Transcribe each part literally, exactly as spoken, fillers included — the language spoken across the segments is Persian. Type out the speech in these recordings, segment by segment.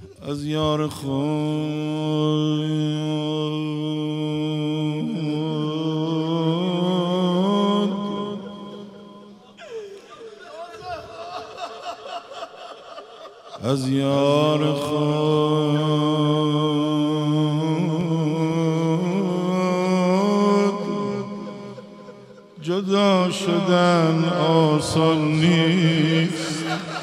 از یار خود از یار خود جدا شدن آسان نیست.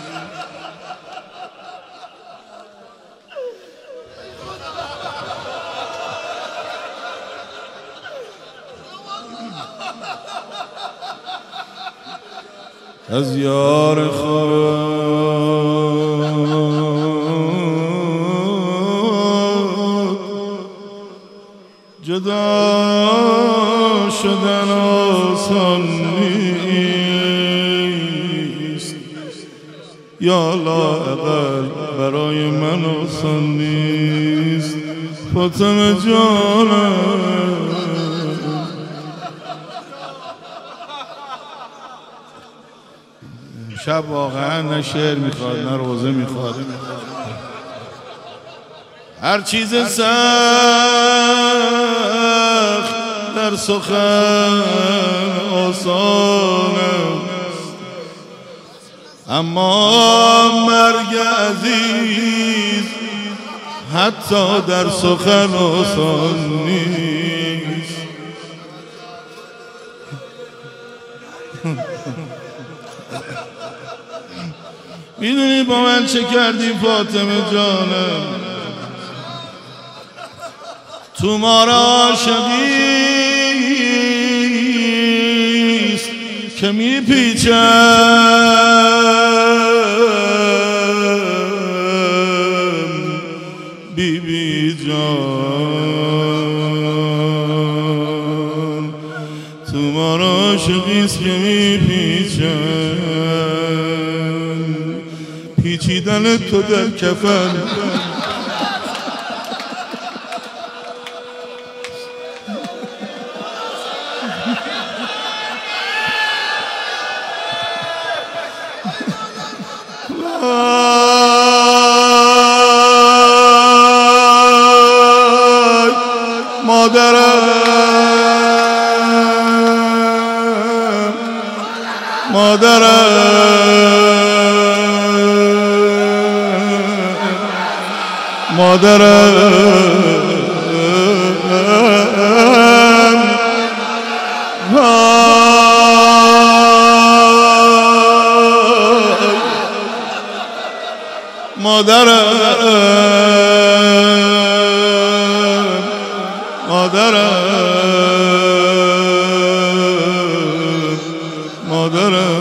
از یار خود جدا شدن آسان نیست. یا لااقل برای من آسان نیست. فاطمه جانم شب واقعا نه شعر میخواد نه روزه میخواد. هر چیز سخت در سخن آسان است، اما مرگ عزیز حتی در سخن آسان نیست. میدونی با من چه کردی فاطمه جانم؟ تو ما را عاشقیست که میپیچم بی بی جان. تو ما را عاشقیست که میپیچم پیچیدن تو در کفن. مادرم مادرم مادرم مادرم مادرم مادرم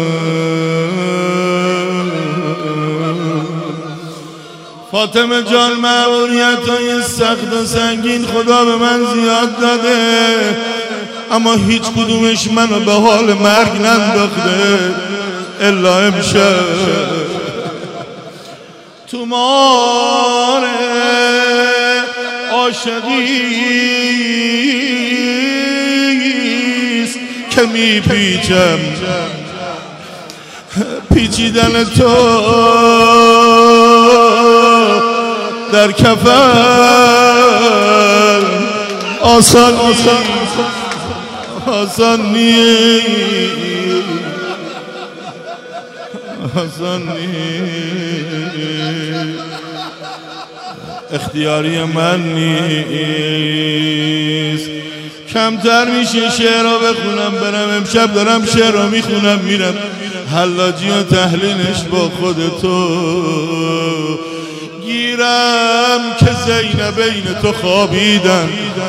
فاطمه جان، مأموریت‌های سخت و سنگین خدا به من زیاد داده، اما هیچ کدومش منو به حال مرگ ننداخته الا امشب. تو مار عاشقیست که میپیچم پیچیدن تو در کفن آسان آسان آسان نیست آسان نیست. اختیاری من نیست. کمتر میشه شعر رو بخونم برم. امشب دارم شعر رو میخونم میرم حلاجی و تحلیلش با خودتو گیرم که زینبین تو خوابیدن.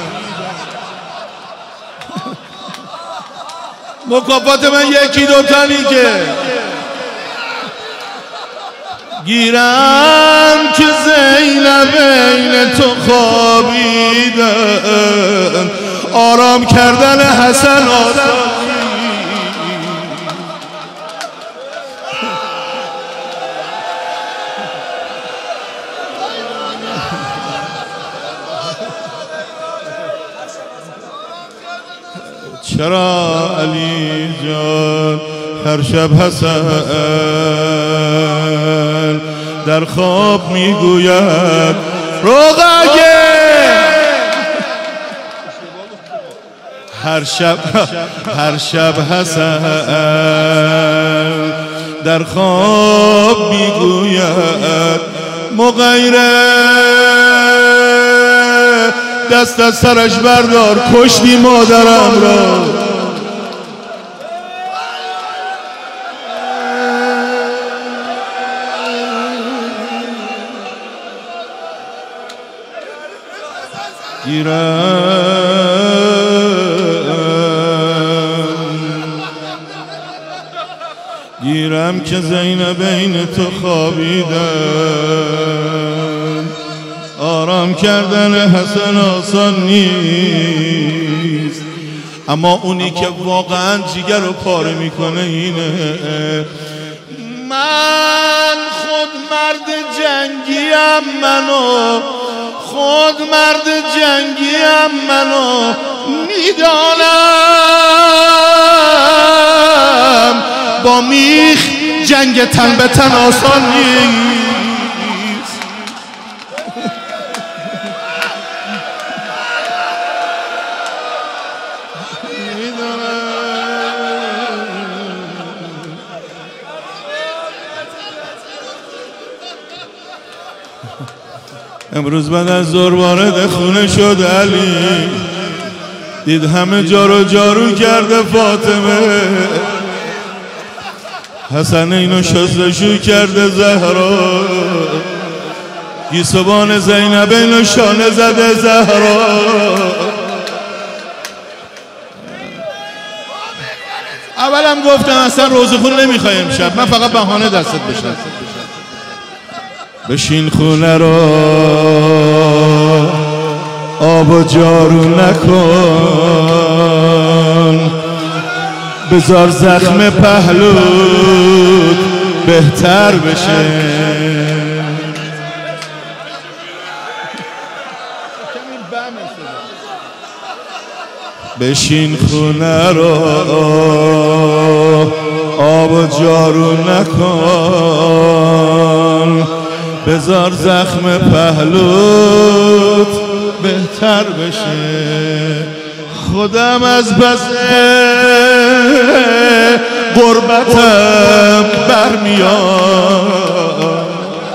مکافات من یکی دو تانی که گیرم که زینبین تو خوابیدن. آرام کردن حسن آسان چرا علی جان هر شب حسن در خواب میگوید رقیه هر شب هر شب حسن در خواب میگوید مغیره دست از سرش بردار کشتی مادرم را گیرم گیرم که زینب بین تو خوابیدن آرام کردن حسن آسان نیست اما اونی که واقعا جیگر رو پاره میکنه اینه من خود مرد جنگیم منو خود مرد جنگیم منو میدانم با میخ جنگ تن به تن آسان نیست امروز بعد از ظهر وارد خونه شد علی دید همه جا رو جارو کرده فاطمه حسن اینو شستشو کرده زهرا گیسوان زینب اینو شانه زده زهرا اولم گفتم اصلا روزخون نمیخوای امشب من فقط بهانه دستت بشم بشین خونه رو آب و جارو نکن بذار زخم پهلوت بهتر بشه بشین خونه رو آب و جارو نکن بذار زخم پهلوت بهتر بشه خودم از بس غربتم برمیاد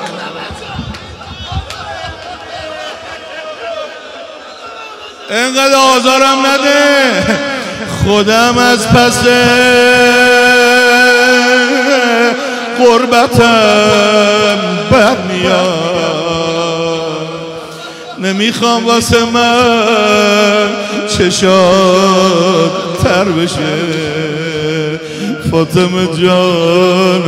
اینقدر آزارم نده خودم از پس غربتم برمیاد نمیخوام واسه من چشات تر بشه فاطمه جانم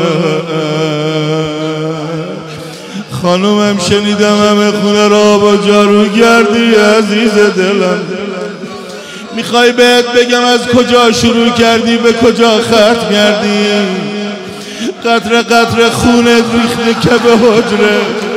خانومم شنیدم همه خونه را با جارو گردی عزیز دلم میخوای بهت بگم از کجا شروع کردی به کجا ختم کردی قطره قطره خونت ریخته که به حجره